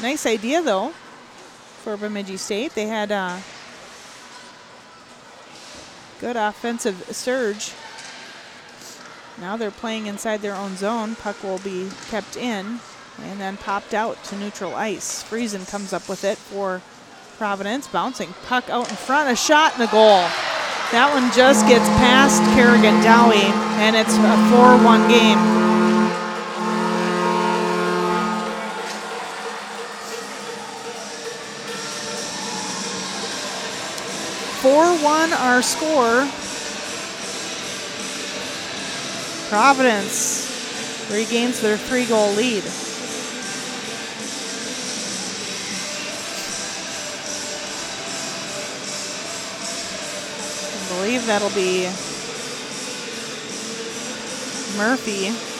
Nice idea, though, for Bemidji State. They had a good offensive surge. Now they're playing inside their own zone. Puck will be kept in and then popped out to neutral ice. Friesen comes up with it for Providence. Bouncing puck out in front. A shot and a goal. That one just gets past Kerrigan Dowie, and it's a 4-1 game. Our score. Providence regains their 3-goal lead. I believe that'll be Murphy